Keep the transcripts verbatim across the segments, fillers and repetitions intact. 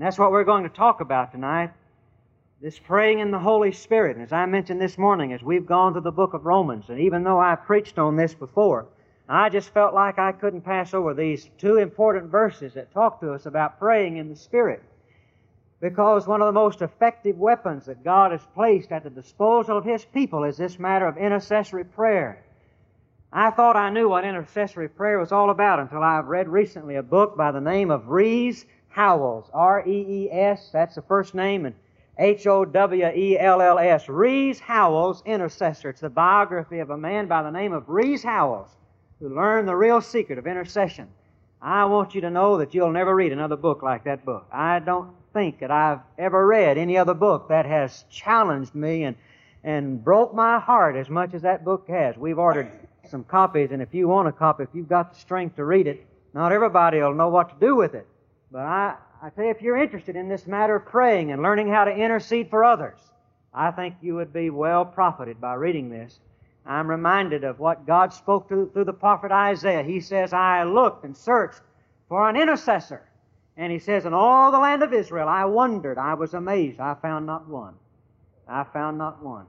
that's what we're going to talk about tonight, this praying in the Holy Spirit. And as I mentioned this morning, as we've gone through the book of Romans, and even though I preached on this before, I just felt like I couldn't pass over these two important verses that talk to us about praying in the Spirit. Because one of the most effective weapons that God has placed at the disposal of His people is this matter of intercessory prayer. I thought I knew what intercessory prayer was all about until I've read recently a book by the name of Rees Howells, R E E S, that's the first name, and H O W E L L S, Rees Howells, Intercessor. It's the biography of a man by the name of Rees Howells who learned the real secret of intercession. I want you to know that you'll never read another book like that book. I don't think that I've ever read any other book that has challenged me and, and broke my heart as much as that book has. We've ordered some copies, and if you want a copy, if you've got the strength to read it, not everybody will know what to do with it. But I, I tell you, if you're interested in this matter of praying and learning how to intercede for others, I think you would be well profited by reading this. I'm reminded of what God spoke to through the prophet Isaiah. He says, I looked and searched for an intercessor. And he says, in all the land of Israel, I wondered, I was amazed, I found not one. I found not one.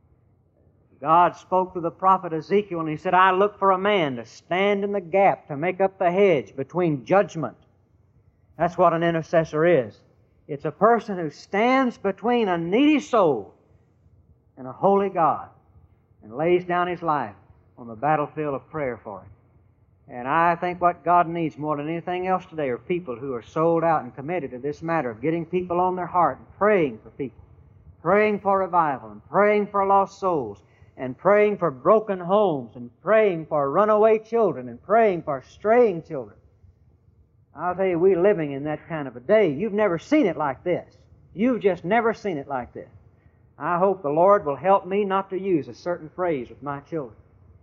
God spoke to the prophet Ezekiel, and he said, I look for a man to stand in the gap, to make up the hedge between judgment. That's what an intercessor is. It's a person who stands between a needy soul and a holy God and lays down his life on the battlefield of prayer for it. And I think what God needs more than anything else today are people who are sold out and committed to this matter of getting people on their heart and praying for people, praying for revival and praying for lost souls, and praying for broken homes, and praying for runaway children, and praying for straying children. I'll tell you, we're living in that kind of a day. You've never seen it like this. You've just never seen it like this. I hope the Lord will help me not to use a certain phrase with my children.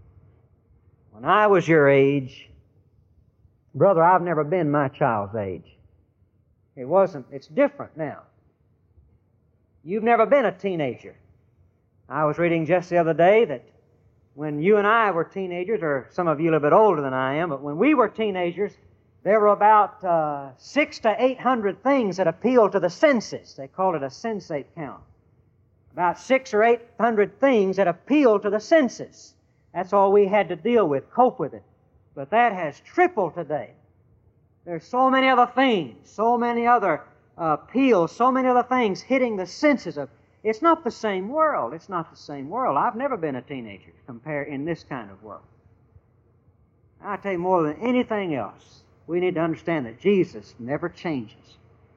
When I was your age, brother, I've never been my child's age. It wasn't, it's different now. You've never been a teenager. I was reading just the other day that when you and I were teenagers, or some of you a little bit older than I am, but when we were teenagers, there were about uh, six to eight hundred things that appealed to the senses. They called it a sensate count. About six or eight hundred things that appealed to the senses. That's all we had to deal with, cope with it. But that has tripled today. There's so many other things, so many other uh, appeals, so many other things hitting the senses of. It's not the same world. It's not the same world. I've never been a teenager compare in this kind of world. I tell you, more than anything else, we need to understand that Jesus never changes.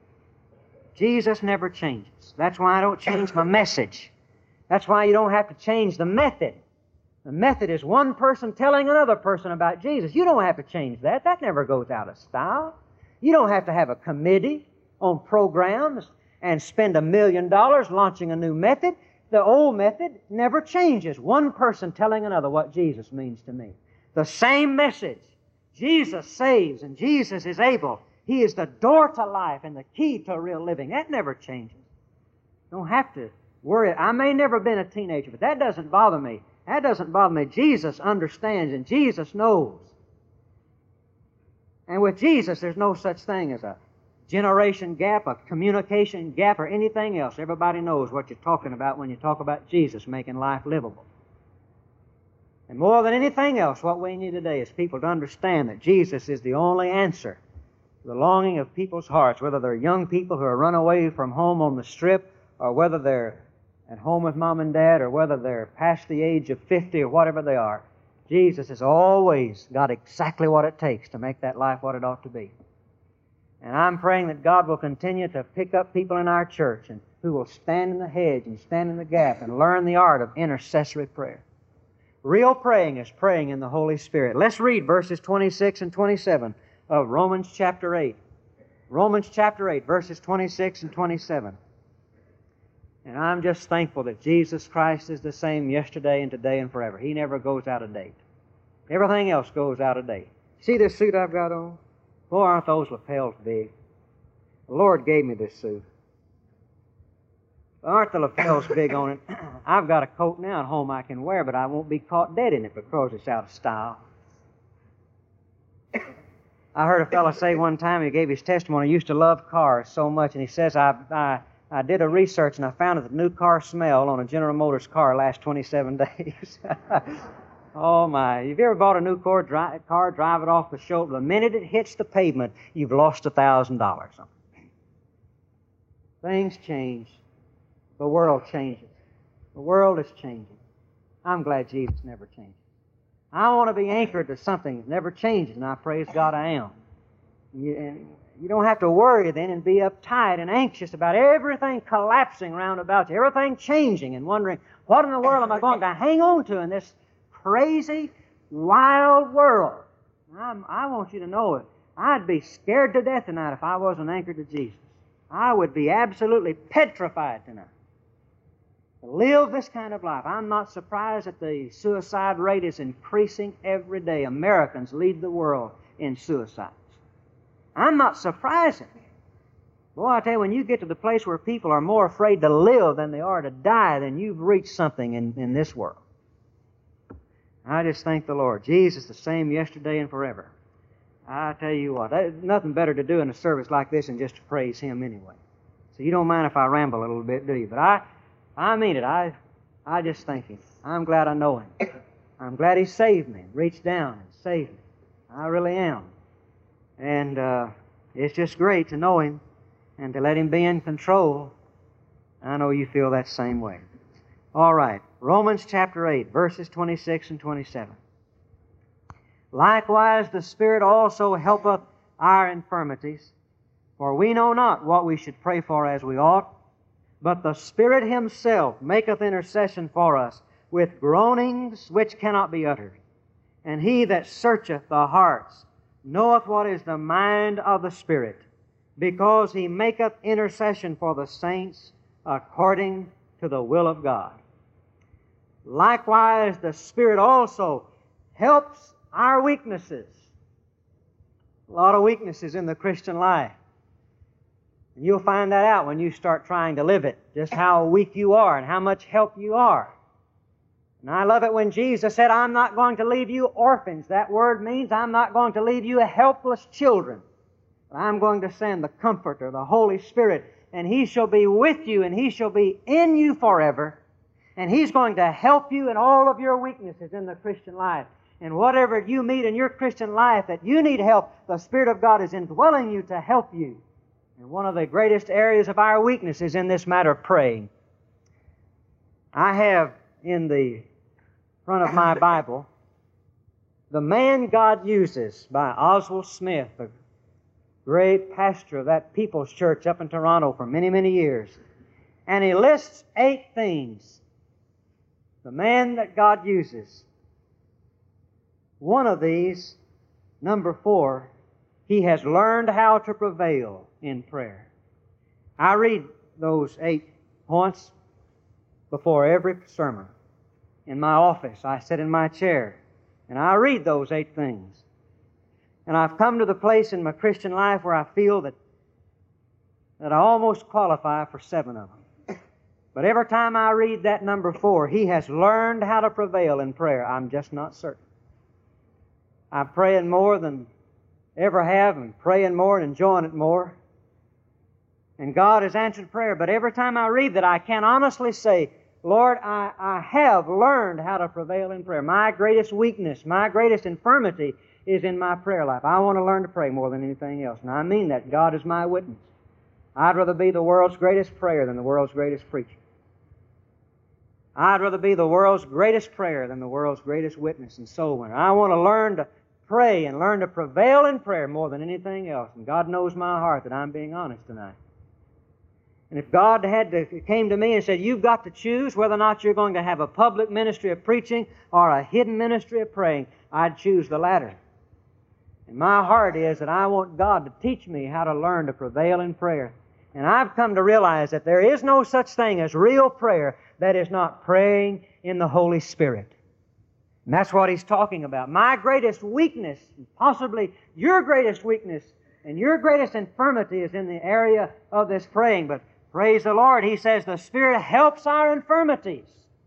Jesus never changes. That's why I don't change my message. That's why you don't have to change the method. The method is one person telling another person about Jesus. You don't have to change that. That never goes out of style. You don't have to have a committee on programs and spend a million dollars launching a new method. The old method never changes. One person telling another what Jesus means to me. The same message. Jesus saves and Jesus is able. He is the door to life and the key to real living. That never changes. Don't have to worry. I may never have been a teenager, but that doesn't bother me. That doesn't bother me. Jesus understands and Jesus knows. And with Jesus, there's no such thing as a generation gap, a communication gap, or anything else. Everybody knows what you're talking about when you talk about Jesus making life livable. And more than anything else, what we need today is people to understand that Jesus is the only answer to the longing of people's hearts, whether they're young people who are run away from home on the strip, or whether they're at home with mom and dad, or whether they're past the age of fifty, or whatever they are. Jesus has always got exactly what it takes to make that life what it ought to be. And I'm praying that God will continue to pick up people in our church and who will stand in the hedge and stand in the gap and learn the art of intercessory prayer. Real praying is praying in the Holy Spirit. Let's read verses twenty-six and twenty-seven of Romans chapter eight. Romans chapter eight, verses twenty-six and twenty-seven. And I'm just thankful that Jesus Christ is the same yesterday and today and forever. He never goes out of date. Everything else goes out of date. See this suit I've got on? Boy, aren't those lapels big. The Lord gave me this suit. Aren't the lapels big on it? I've got a coat now at home I can wear, but I won't be caught dead in it because it's out of style. I heard a fellow say one time, he gave his testimony, he used to love cars so much, and he says, I, I, I did a research and I found that the new car smell on a General Motors car lasts twenty-seven days. Oh my, have you ever bought a new car, dri- car, drive it off the shoulder, the minute it hits the pavement, you've lost a thousand dollars. Things change. The world changes. The world is changing. I'm glad Jesus never changes. I want to be anchored to something that never changes, and I praise God I am. You, and you don't have to worry then and be uptight and anxious about everything collapsing round about you, everything changing, and wondering, what in the world am I going to hang on to in this crazy, wild world? I'm, I want you to know it. I'd be scared to death tonight if I wasn't anchored to Jesus. I would be absolutely petrified tonight to live this kind of life. I'm not surprised that the suicide rate is increasing every day. Americans lead the world in suicides. I'm not surprised at it. Boy, I tell you, when you get to the place where people are more afraid to live than they are to die, then you've reached something in, in this world. I just thank the Lord. Jesus the same yesterday and forever. I tell you what, there's nothing better to do in a service like this than just to praise Him anyway. So you don't mind if I ramble a little bit, do you? But I, I mean it. I, I just thank Him. I'm glad I know Him. I'm glad He saved me, reached down and saved me. I really am. And uh, it's just great to know Him and to let Him be in control. I know you feel that same way. All right, Romans chapter eight, verses twenty-six and twenty-seven. Likewise, the Spirit also helpeth our infirmities, for we know not what we should pray for as we ought, but the Spirit Himself maketh intercession for us with groanings which cannot be uttered. And He that searcheth the hearts knoweth what is the mind of the Spirit, because He maketh intercession for the saints according to the will of God. Likewise, the Spirit also helps our weaknesses. A lot of weaknesses in the Christian life. And you'll find that out when you start trying to live it, just how weak you are and how much help you are. And I love it when Jesus said, I'm not going to leave you orphans. That word means I'm not going to leave you helpless children. I'm going to send the Comforter, the Holy Spirit, and He shall be with you and He shall be in you forever. And He's going to help you in all of your weaknesses in the Christian life. And whatever you meet in your Christian life that you need help, the Spirit of God is indwelling you to help you. And one of the greatest areas of our weakness is in this matter of praying. I have in the front of my Bible, The Man God Uses by Oswald Smith, the great pastor of that People's Church up in Toronto for many, many years. And he lists eight things. The man that God uses. One of these, number four, he has learned how to prevail in prayer. I read those eight points before every sermon. In my office, I sit in my chair, and I read those eight things. And I've come to the place in my Christian life where I feel that, that I almost qualify for seven of them. But every time I read that number four, he has learned how to prevail in prayer. I'm just not certain. I'm praying more than ever have, and praying more and enjoying it more. And God has answered prayer. But every time I read that, I can honestly say, Lord, I, I have learned how to prevail in prayer. My greatest weakness, my greatest infirmity is in my prayer life. I want to learn to pray more than anything else. And I mean that. God is my witness. I'd rather be the world's greatest prayer than the world's greatest preacher. I'd rather be the world's greatest prayer than the world's greatest witness and soul winner. I want to learn to pray and learn to prevail in prayer more than anything else. And God knows my heart that I'm being honest tonight. And if God had to, came to me and said, you've got to choose whether or not you're going to have a public ministry of preaching or a hidden ministry of praying, I'd choose the latter. And my heart is that I want God to teach me how to learn to prevail in prayer. And I've come to realize that there is no such thing as real prayer that is not praying in the Holy Spirit. And that's what he's talking about. My greatest weakness, possibly your greatest weakness, and your greatest infirmity is in the area of this praying. But praise the Lord, he says the Spirit helps our infirmities.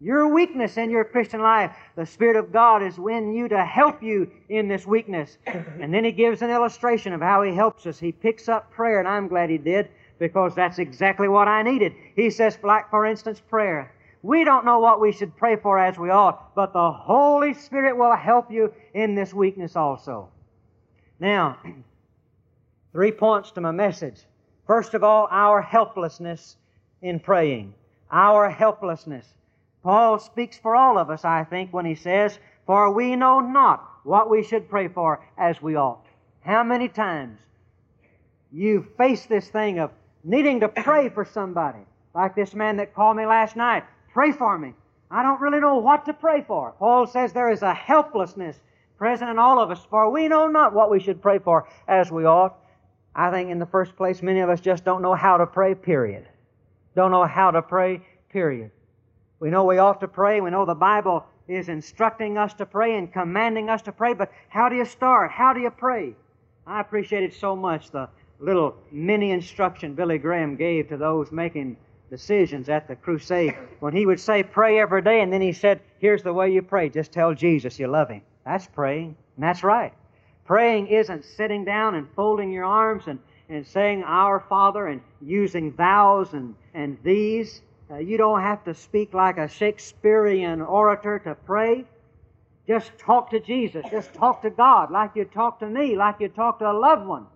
Your weakness in your Christian life, the Spirit of God is in you to help you in this weakness. And then He gives an illustration of how He helps us. He picks up prayer, and I'm glad He did, because that's exactly what I needed. He says, like, for instance, prayer. We don't know what we should pray for as we ought, but the Holy Spirit will help you in this weakness also. Now, three points to my message. First of all, our helplessness in praying. Our helplessness. Paul speaks for all of us, I think, when he says, "For we know not what we should pray for as we ought." How many times you face this thing of needing to pray for somebody? Like this man that called me last night. Pray for me. I don't really know what to pray for. Paul says there is a helplessness present in all of us, for we know not what we should pray for as we ought. I think in the first place, many of us just don't know how to pray, period. Don't know how to pray, period. We know we ought to pray. We know the Bible is instructing us to pray and commanding us to pray, but how do you start? How do you pray? I appreciated so much the little mini instruction Billy Graham gave to those making decisions at the crusade when he would say, pray every day, and then he said, here's the way you pray. Just tell Jesus you love Him. That's praying, and that's right. Praying isn't sitting down and folding your arms and, and saying, Our Father, and using thous and, and these. Uh, you don't have to speak like a Shakespearean orator to pray. Just talk to Jesus. Just talk to God like you talk to me, like you talk to a loved one.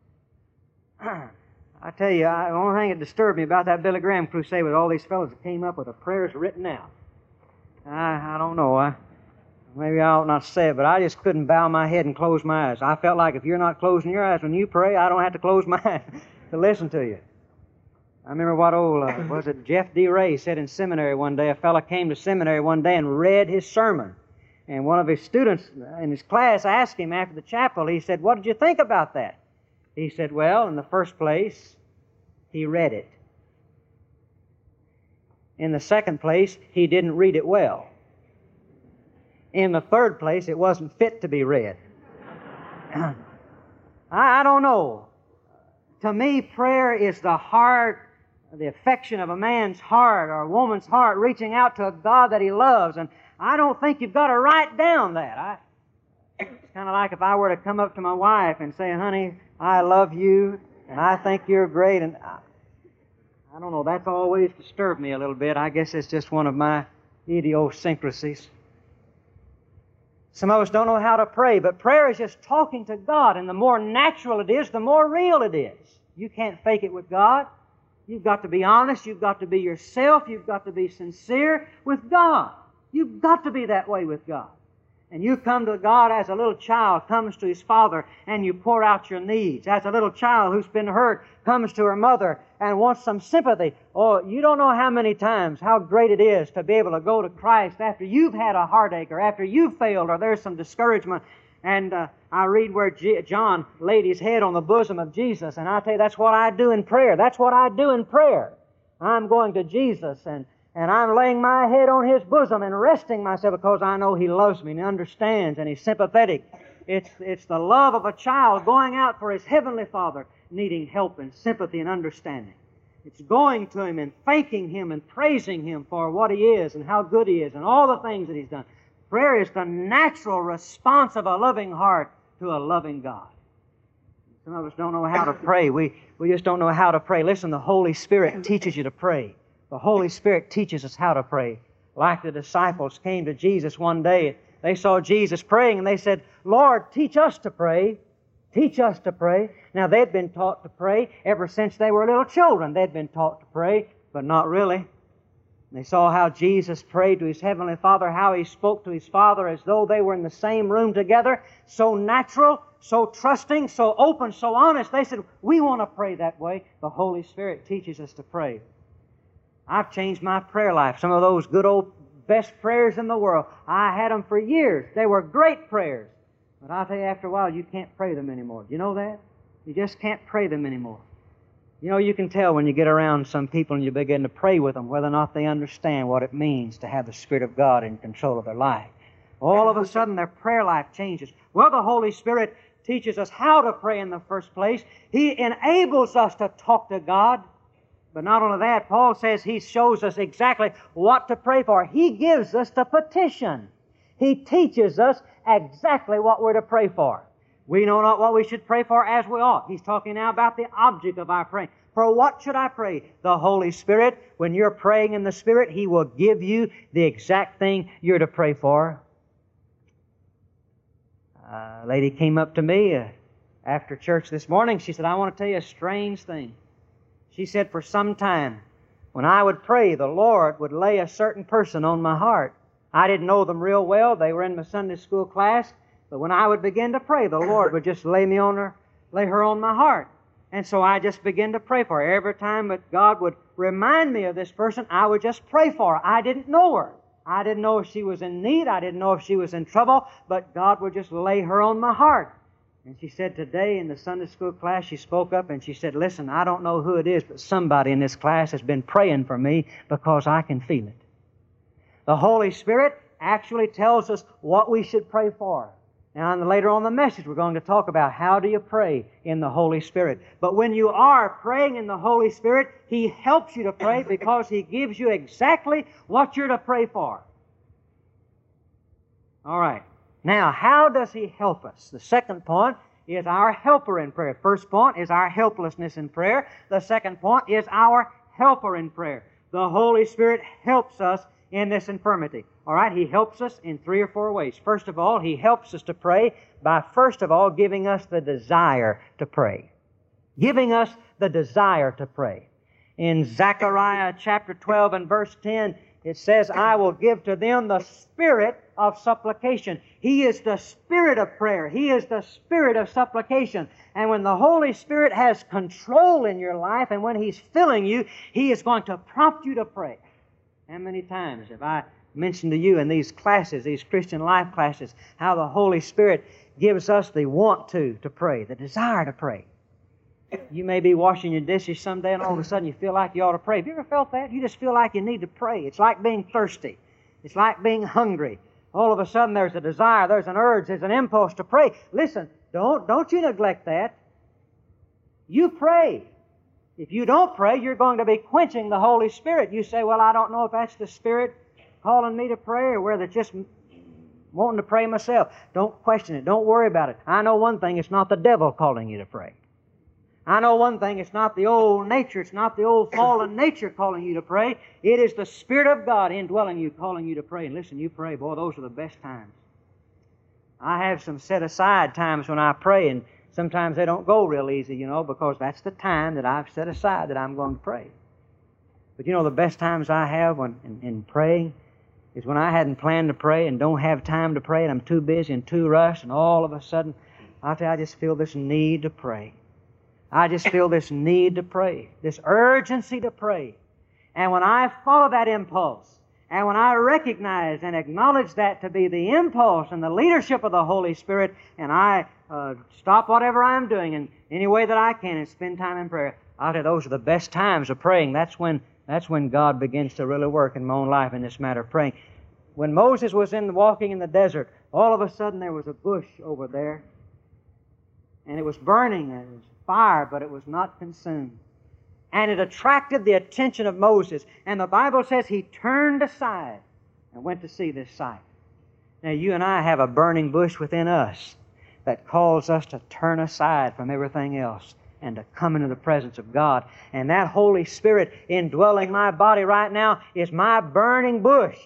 I tell you, I, the only thing that disturbed me about that Billy Graham crusade was all these fellows that came up with the prayers written out. I, I don't know. I, maybe I ought not say it, but I just couldn't bow my head and close my eyes. I felt like if you're not closing your eyes when you pray, I don't have to close my eyes to listen to you. I remember what old, uh, was it Jeff D. Ray said in seminary one day. A fellow came to seminary one day and read his sermon. And one of his students in his class asked him after the chapel, he said, what did you think about that? He said, well, in the first place, he read it. In the second place, he didn't read it well. In the third place, it wasn't fit to be read. I, I don't know. To me, prayer is the heart, the affection of a man's heart or a woman's heart reaching out to a God that he loves. And I don't think you've got to write down that. I, it's kind of like if I were to come up to my wife and say, honey, I love you, and I think you're great. And I, I don't know, that's always disturbed me a little bit. I guess it's just one of my idiosyncrasies. Some of us don't know how to pray, but prayer is just talking to God, and the more natural it is, the more real it is. You can't fake it with God. You've got to be honest. You've got to be yourself. You've got to be sincere with God. You've got to be that way with God. And you come to God as a little child comes to his father and you pour out your needs. As a little child who's been hurt comes to her mother and wants some sympathy. Oh, you don't know how many times, how great it is to be able to go to Christ after you've had a heartache or after you've failed or there's some discouragement. And uh, I read where G- John laid his head on the bosom of Jesus. And I tell you, that's what I do in prayer. That's what I do in prayer. I'm going to Jesus and And I'm laying my head on His bosom and resting myself because I know He loves me and He understands and He's sympathetic. It's, it's the love of a child going out for his Heavenly Father needing help and sympathy and understanding. It's going to Him and thanking Him and praising Him for what He is and how good He is and all the things that He's done. Prayer is the natural response of a loving heart to a loving God. Some of us don't know how to pray. We, we just don't know how to pray. Listen, the Holy Spirit teaches you to pray. The Holy Spirit teaches us how to pray. Like the disciples came to Jesus one day. They saw Jesus praying and they said, Lord, teach us to pray. Teach us to pray. Now, they'd been taught to pray ever since they were little children. They'd been taught to pray, but not really. They saw how Jesus prayed to His Heavenly Father, how He spoke to His Father as though they were in the same room together. So natural, so trusting, so open, so honest. They said, we want to pray that way. The Holy Spirit teaches us to pray. I've changed my prayer life. Some of those good old best prayers in the world, I had them for years. They were great prayers. But I'll tell you, after a while, you can't pray them anymore. Do you know that? You just can't pray them anymore. You know, you can tell when you get around some people and you begin to pray with them whether or not they understand what it means to have the Spirit of God in control of their life. All of a sudden, their prayer life changes. Well, the Holy Spirit teaches us how to pray in the first place. He enables us to talk to God. But not only that, Paul says He shows us exactly what to pray for. He gives us the petition. He teaches us exactly what we're to pray for. We know not what we should pray for as we ought. He's talking now about the object of our praying. For what should I pray? The Holy Spirit. When you're praying in the Spirit, He will give you the exact thing you're to pray for. A lady came up to me uh, after church this morning. She said, I want to tell you a strange thing. She said, for some time, when I would pray, the Lord would lay a certain person on my heart. I didn't know them real well. They were in my Sunday school class. But when I would begin to pray, the Lord would just lay me on her, lay her on my heart. And so I just began to pray for her. Every time that God would remind me of this person, I would just pray for her. I didn't know her. I didn't know if she was in need. I didn't know if she was in trouble. But God would just lay her on my heart. And she said today in the Sunday school class, she spoke up and she said, listen, I don't know who it is, but somebody in this class has been praying for me because I can feel it. The Holy Spirit actually tells us what we should pray for. And later on in the message, we're going to talk about how do you pray in the Holy Spirit. But when you are praying in the Holy Spirit, He helps you to pray because He gives you exactly what you're to pray for. All right. Now, how does He help us? The second point is our helper in prayer. First point is our helplessness in prayer. The second point is our helper in prayer. The Holy Spirit helps us in this infirmity. All right, He helps us in three or four ways. First of all, He helps us to pray by, first of all, giving us the desire to pray. Giving us the desire to pray. In Zechariah chapter twelve and verse ten, it says, I will give to them the spirit of supplication. He is the spirit of prayer. He is the spirit of supplication. And when the Holy Spirit has control in your life and when He's filling you, He is going to prompt you to pray. How many times have I mentioned to you in these classes, these Christian life classes, how the Holy Spirit gives us the want to, to pray, the desire to pray. You may be washing your dishes someday and all of a sudden you feel like you ought to pray. Have you ever felt that? You just feel like you need to pray. It's like being thirsty. It's like being hungry. All of a sudden there's a desire, there's an urge, there's an impulse to pray. Listen, don't, don't you neglect that. You pray. If you don't pray, you're going to be quenching the Holy Spirit. You say, well, I don't know if that's the Spirit calling me to pray or whether it's just wanting to pray myself. Don't question it. Don't worry about it. I know one thing, it's not the devil calling you to pray. I know one thing, it's not the old nature, it's not the old fallen nature calling you to pray. It is the Spirit of God indwelling you, calling you to pray. And listen, you pray, boy, those are the best times. I have some set-aside times when I pray, and sometimes they don't go real easy, you know, because that's the time that I've set aside that I'm going to pray. But you know, the best times I have when, in, in praying is when I hadn't planned to pray and don't have time to pray and I'm too busy and too rushed, and all of a sudden, I'll tell you, I just feel this need to pray. I just feel this need to pray, this urgency to pray. And when I follow that impulse, and when I recognize and acknowledge that to be the impulse and the leadership of the Holy Spirit, and I uh, stop whatever I'm doing in any way that I can and spend time in prayer, I'll tell you, those are the best times of praying. That's when, that's when God begins to really work in my own life in this matter of praying. When Moses was in walking in the desert, all of a sudden there was a bush over there, and it was burning, and it was fire, but it was not consumed. And it attracted the attention of Moses. And the Bible says he turned aside and went to see this sight. Now, you and I have a burning bush within us that calls us to turn aside from everything else and to come into the presence of God. And that Holy Spirit indwelling my body right now is my burning bush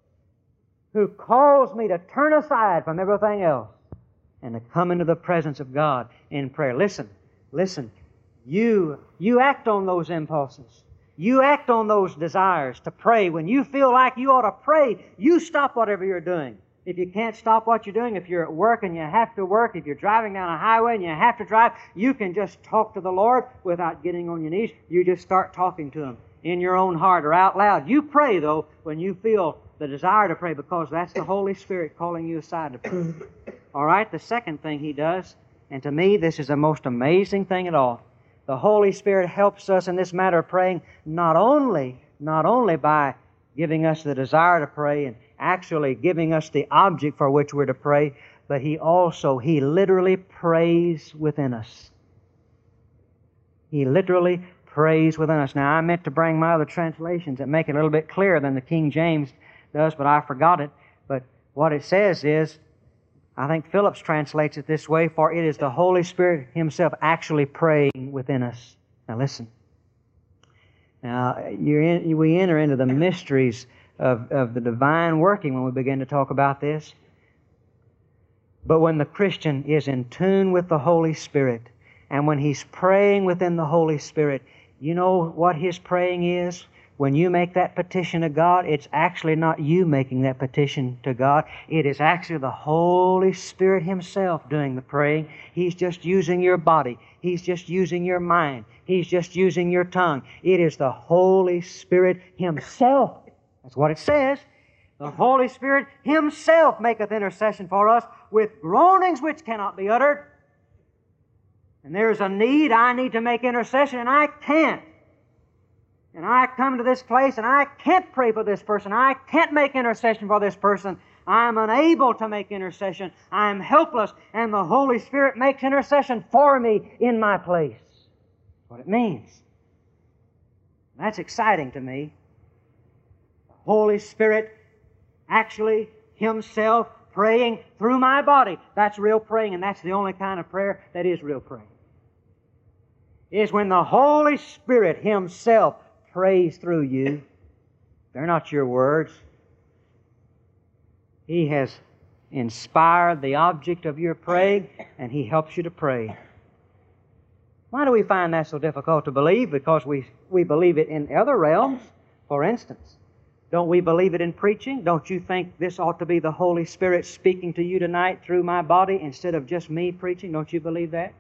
who calls me to turn aside from everything else and to come into the presence of God in prayer. Listen, listen. You, you act on those impulses. You act on those desires to pray. When you feel like you ought to pray, you stop whatever you're doing. If you can't stop what you're doing, if you're at work and you have to work, if you're driving down a highway and you have to drive, you can just talk to the Lord without getting on your knees. You just start talking to Him in your own heart or out loud. You pray, though, when you feel the desire to pray, because that's the Holy Spirit calling you aside to pray. All right, the second thing He does, and to me this is the most amazing thing at all, the Holy Spirit helps us in this matter of praying not only, not only by giving us the desire to pray and actually giving us the object for which we're to pray, but He also, He literally prays within us. He literally prays within us. Now, I meant to bring my other translations that make it a little bit clearer than the King James does, but I forgot it. But what it says is, I think Phillips translates it this way, for it is the Holy Spirit Himself actually praying within us. Now listen. Now, you're in, we enter into the mysteries of, of the divine working when we begin to talk about this. But when the Christian is in tune with the Holy Spirit, and when he's praying within the Holy Spirit, you know what his praying is? When you make that petition to God, it's actually not you making that petition to God. It is actually the Holy Spirit Himself doing the praying. He's just using your body. He's just using your mind. He's just using your tongue. It is the Holy Spirit Himself. That's what it says. The Holy Spirit Himself maketh intercession for us with groanings which cannot be uttered. And there's a need. I need to make intercession, and I can't. And I come to this place and I can't pray for this person. I can't make intercession for this person. I'm unable to make intercession. I'm helpless. And the Holy Spirit makes intercession for me in my place. That's what it means. That's exciting to me. The Holy Spirit actually Himself praying through my body. That's real praying, and that's the only kind of prayer that is real praying. Is when the Holy Spirit Himself prays through you. They're not your words. He has inspired the object of your praying, and He helps you to pray. Why do we find that so difficult to believe? Because we, we believe it in other realms. For instance, don't we believe it in preaching? Don't you think this ought to be the Holy Spirit speaking to you tonight through my body instead of just me preaching? Don't you believe that?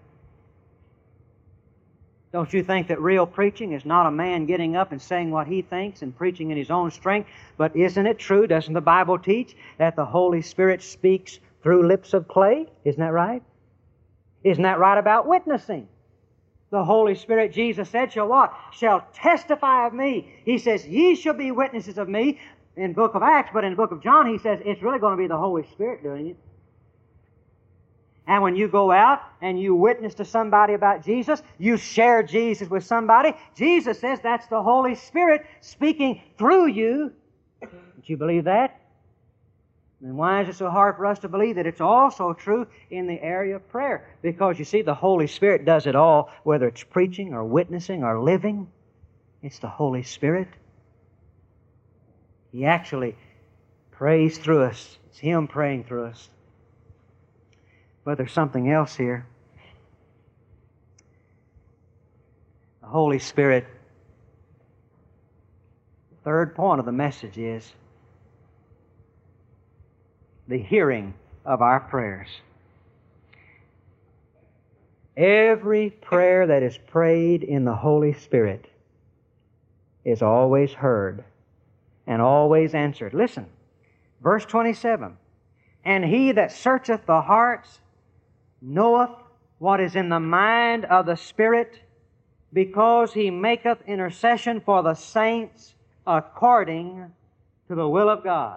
Don't you think that real preaching is not a man getting up and saying what he thinks and preaching in his own strength? But isn't it true? Doesn't the Bible teach that the Holy Spirit speaks through lips of clay? Isn't that right? Isn't that right about witnessing? The Holy Spirit, Jesus said, shall what? Shall testify of me. He says, ye shall be witnesses of me in the book of Acts, but in the book of John, He says it's really going to be the Holy Spirit doing it. And when you go out and you witness to somebody about Jesus, you share Jesus with somebody, Jesus says that's the Holy Spirit speaking through you. Don't you believe that? Then why is it so hard for us to believe that it's also true in the area of prayer? Because you see, the Holy Spirit does it all, whether it's preaching or witnessing or living. It's the Holy Spirit. He actually prays through us. It's Him praying through us. But there's something else here. The Holy Spirit, the third point of the message is the hearing of our prayers. Every prayer that is prayed in the Holy Spirit is always heard and always answered. Listen, verse twenty-seven. And He that searcheth the hearts knoweth what is in the mind of the Spirit, because He maketh intercession for the saints according to the will of God.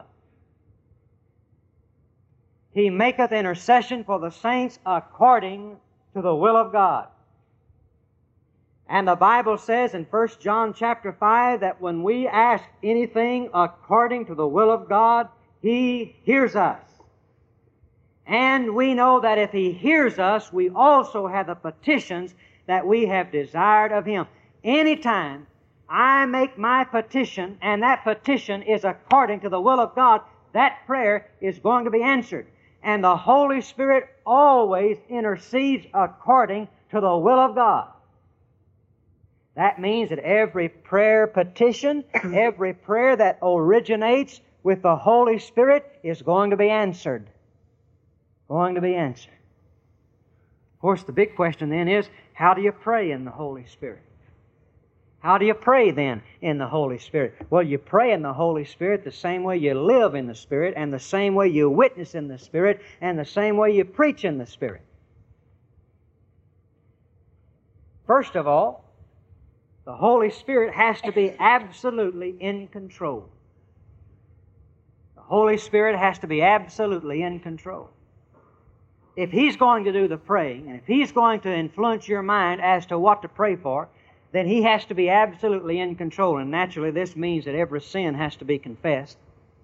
He maketh intercession for the saints according to the will of God. And the Bible says in First John chapter five that when we ask anything according to the will of God, He hears us. And we know that if He hears us, we also have the petitions that we have desired of Him. Anytime I make my petition, and that petition is according to the will of God, that prayer is going to be answered. And the Holy Spirit always intercedes according to the will of God. That means that every prayer petition, every prayer that originates with the Holy Spirit is going to be answered. Going to be answered. Of course, the big question then is, how do you pray in the Holy Spirit? How do you pray then in the Holy Spirit? Well, you pray in the Holy Spirit the same way you live in the Spirit, and the same way you witness in the Spirit, and the same way you preach in the Spirit. First of all, the Holy Spirit has to be absolutely in control. The Holy Spirit has to be absolutely in control. If He's going to do the praying, and if He's going to influence your mind as to what to pray for, then He has to be absolutely in control. And naturally, this means that every sin has to be confessed.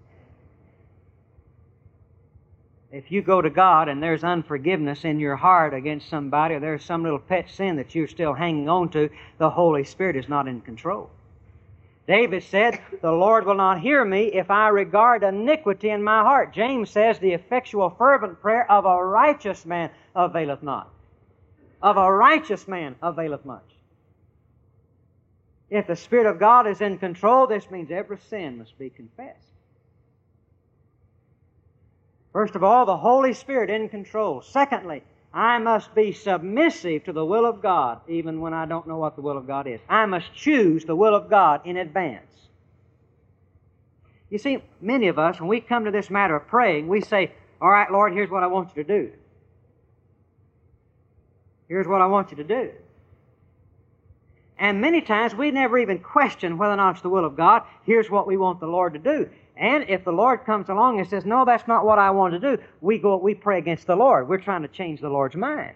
If you go to God and there's unforgiveness in your heart against somebody, or there's some little pet sin that you're still hanging on to, the Holy Spirit is not in control. David said, "The Lord will not hear me if I regard iniquity in my heart." James says, "The effectual fervent prayer of a righteous man availeth not." Of a righteous man availeth much. If the Spirit of God is in control, this means every sin must be confessed. First of all, the Holy Spirit in control. Secondly, I must be submissive to the will of God, even when I don't know what the will of God is. I must choose the will of God in advance. You see, many of us, when we come to this matter of praying, we say, "All right, Lord, here's what I want you to do. Here's what I want you to do." And many times we never even question whether or not it's the will of God. Here's what we want the Lord to do. And if the Lord comes along and says, "No, that's not what I want to do," we go, we pray against the Lord. We're trying to change the Lord's mind.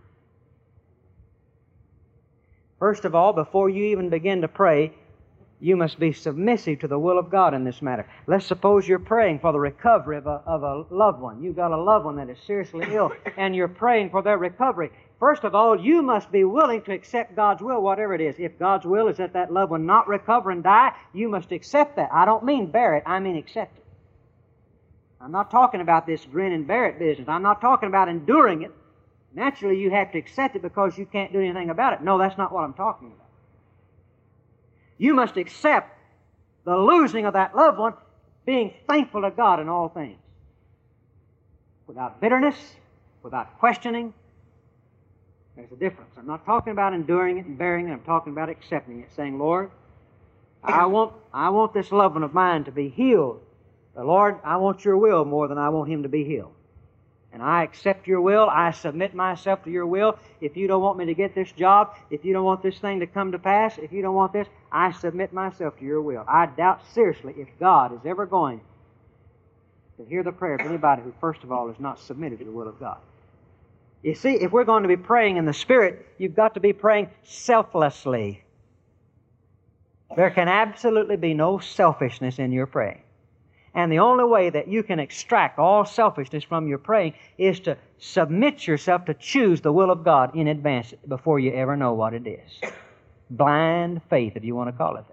First of all, before you even begin to pray, you must be submissive to the will of God in this matter. Let's suppose you're praying for the recovery of a, of a loved one. You've got a loved one that is seriously ill, and you're praying for their recovery. First of all, you must be willing to accept God's will, whatever it is. If God's will is that that loved one not recover and die, you must accept that. I don't mean bear it, I mean accept it. I'm not talking about this grin and bear it business. I'm not talking about enduring it. Naturally, you have to accept it because you can't do anything about it. No, that's not what I'm talking about. You must accept the losing of that loved one, being thankful to God in all things. Without bitterness, without questioning. There's a difference. I'm not talking about enduring it and bearing it. I'm talking about accepting it, saying, "Lord, I want, I want this loved one of mine to be healed. But Lord, I want your will more than I want him to be healed. And I accept your will. I submit myself to your will. If you don't want me to get this job, if you don't want this thing to come to pass, if you don't want this, I submit myself to your will." I doubt seriously if God is ever going to hear the prayer of anybody who, first of all, is not submitted to the will of God. You see, if we're going to be praying in the Spirit, you've got to be praying selflessly. There can absolutely be no selfishness in your praying. And the only way that you can extract all selfishness from your praying is to submit yourself to choose the will of God in advance before you ever know what it is. Blind faith, if you want to call it that.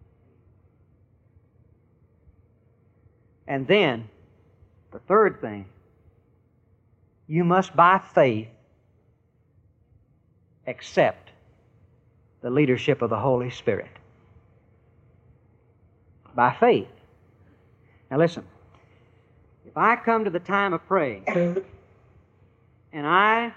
And then, the third thing, you must by faith accept the leadership of the Holy Spirit. By faith. Now listen, if I come to the time of praying and I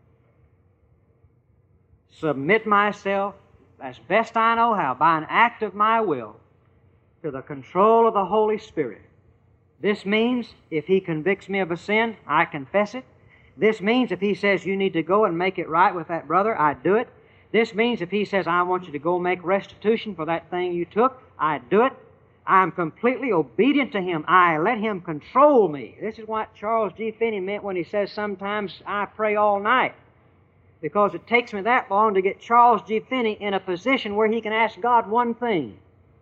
submit myself as best I know how by an act of my will to the control of the Holy Spirit, this means if He convicts me of a sin, I confess it. This means if He says you need to go and make it right with that brother, I do it. This means if He says I want you to go make restitution for that thing you took, I do it. I'm completely obedient to Him. I let Him control me. This is what Charles G. Finney meant when he says sometimes I pray all night. Because it takes me that long to get Charles G. Finney in a position where he can ask God one thing.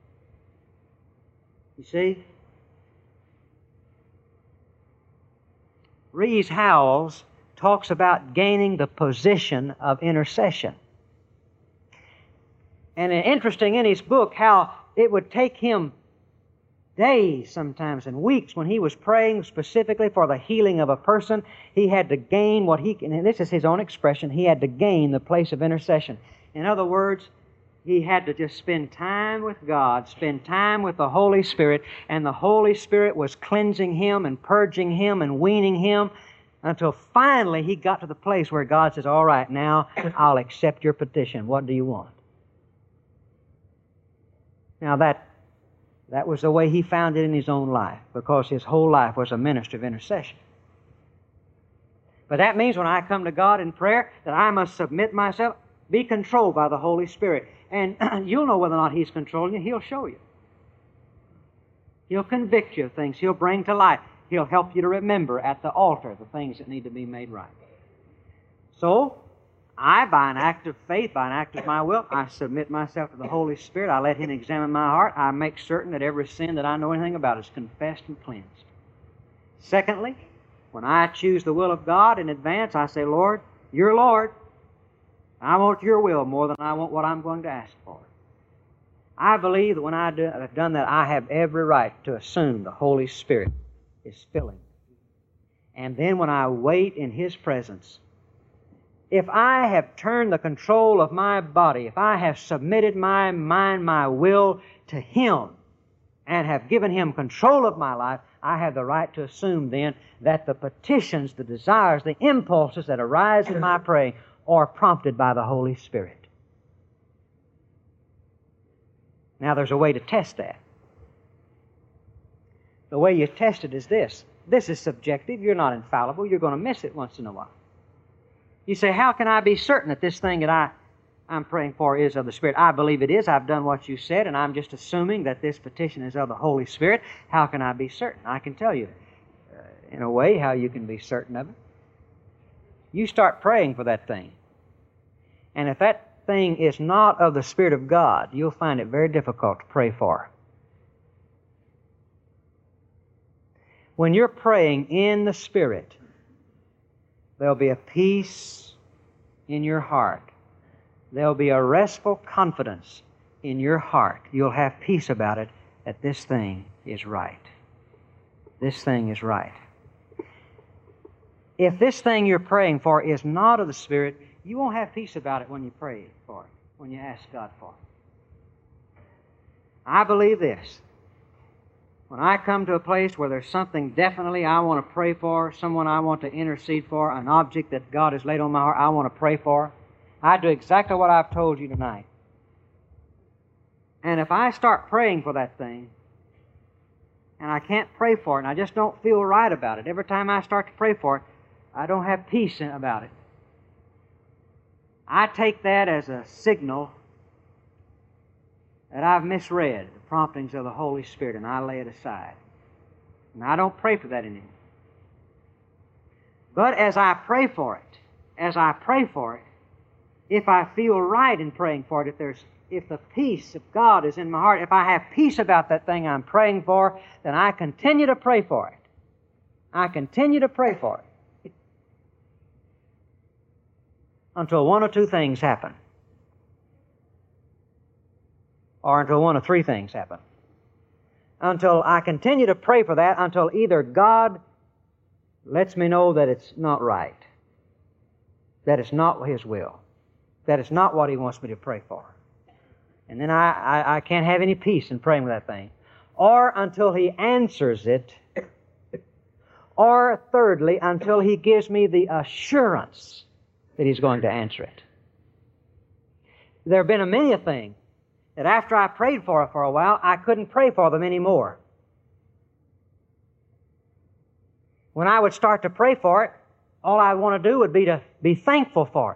You see? Rees Howells talks about gaining the position of intercession. And it's interesting in his book how it would take him days sometimes and weeks when he was praying specifically for the healing of a person. He had to gain what he can, and this is his own expression, he had to gain the place of intercession. In other words, he had to just spend time with God, spend time with the Holy Spirit, and the Holy Spirit was cleansing him and purging him and weaning him until finally he got to the place where God says, "All right, now I'll accept your petition. What do you want?" Now that That was the way he found it in his own life, because his whole life was a ministry of intercession. But that means when I come to God in prayer that I must submit myself, be controlled by the Holy Spirit. And you'll know whether or not He's controlling you. He'll show you. He'll convict you of things. He'll bring to light. He'll help you to remember at the altar the things that need to be made right. So, I, by an act of faith, by an act of my will, I submit myself to the Holy Spirit. I let Him examine my heart. I make certain that every sin that I know anything about is confessed and cleansed. Secondly, when I choose the will of God in advance, I say, Lord, You're Lord. I want Your will more than I want what I'm going to ask for. I believe that when I do, have done that, I have every right to assume the Holy Spirit is filling. And then when I wait in His presence, if I have turned the control of my body, if I have submitted my mind, my will to Him, and have given Him control of my life, I have the right to assume then that the petitions, the desires, the impulses that arise in my praying are prompted by the Holy Spirit. Now there's a way to test that. The way you test it is this. This is subjective. You're not infallible. You're going to miss it once in a while. You say, how can I be certain that this thing that I, I'm praying for is of the Spirit? I believe it is. I've done what you said, and I'm just assuming that this petition is of the Holy Spirit. How can I be certain? I can tell you, uh, in a way, how you can be certain of it. You start praying for that thing. And if that thing is not of the Spirit of God, you'll find it very difficult to pray for. When you're praying in the Spirit, there'll be a peace in your heart. There'll be a restful confidence in your heart. You'll have peace about it, that this thing is right. This thing is right. If this thing you're praying for is not of the Spirit, you won't have peace about it when you pray for it, when you ask God for it. I believe this. When I come to a place where there's something definitely I want to pray for, someone I want to intercede for, an object that God has laid on my heart I want to pray for, I do exactly what I've told you tonight. And if I start praying for that thing, and I can't pray for it, and I just don't feel right about it, every time I start to pray for it, I don't have peace about it. I take that as a signal that I've misread the promptings of the Holy Spirit, and I lay it aside. And I don't pray for that anymore. But as I pray for it, as I pray for it, if I feel right in praying for it, if there's if the peace of God is in my heart, if I have peace about that thing I'm praying for, then I continue to pray for it. I continue to pray for it. Until one or two things happen. Or until one of three things happen. Until I continue to pray for that, until either God lets me know that it's not right, that it's not His will, that it's not what He wants me to pray for. And then I, I, I can't have any peace in praying for that thing. Or until He answers it. Or thirdly, until He gives me the assurance that He's going to answer it. There have been a many a thing that after I prayed for it for a while, I couldn't pray for them anymore. When I would start to pray for it, all I want to do would be to be thankful for it.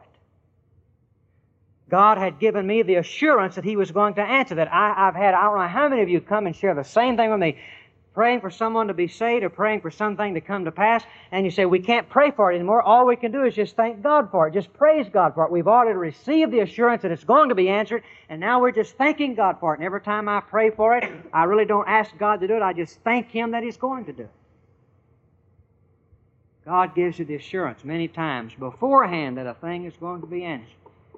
God had given me the assurance that He was going to answer that. I, I've had, I don't know how many of you come and share the same thing with me, praying for someone to be saved or praying for something to come to pass, and you say, we can't pray for it anymore. All we can do is just thank God for it. Just praise God for it. We've already received the assurance that it's going to be answered, and now we're just thanking God for it. And every time I pray for it, I really don't ask God to do it. I just thank Him that He's going to do it. God gives you the assurance many times beforehand that a thing is going to be answered.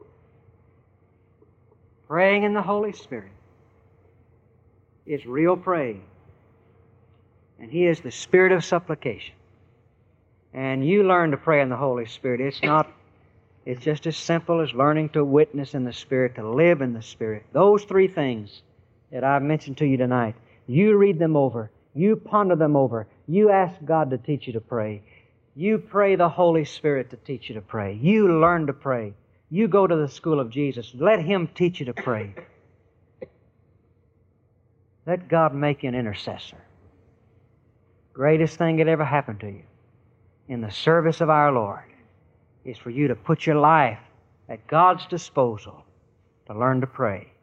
Praying in the Holy Spirit is real praying. And He is the Spirit of supplication. And you learn to pray in the Holy Spirit. It's not, it's just as simple as learning to witness in the Spirit, to live in the Spirit. Those three things that I've mentioned to you tonight, you read them over. You ponder them over. You ask God to teach you to pray. You pray the Holy Spirit to teach you to pray. You learn to pray. You go to the school of Jesus. Let Him teach you to pray. Let God make you an intercessor. Greatest thing that ever happened to you in the service of our Lord is for you to put your life at God's disposal to learn to pray.